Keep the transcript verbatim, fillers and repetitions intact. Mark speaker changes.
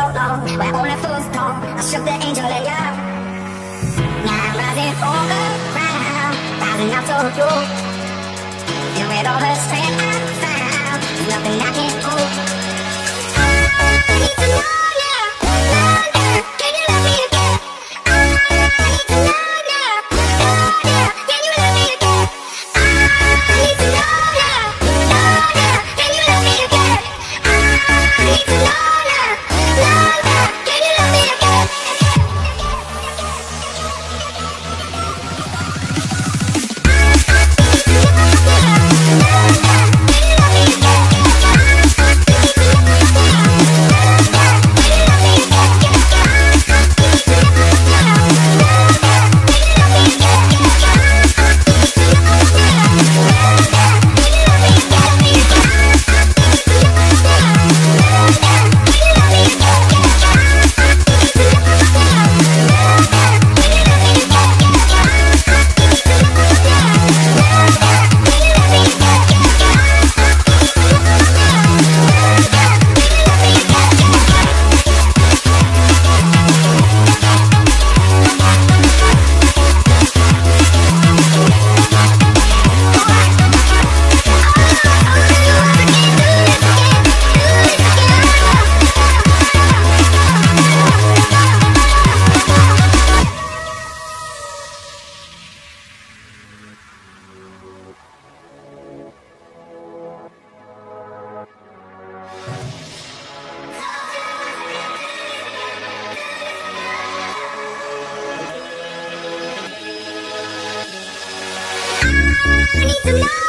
Speaker 1: long, where only fools talk. I shook the angel and you. Now I'm rising from the ground, rising up to you. And with all the strength I found, there's nothing I can't do. I need to know now, know now, can you love me again? I need to know now, know now, can you love me again? I need to know now, know now, can you love me again? I need to know now, know now, can you love me again? I need to know.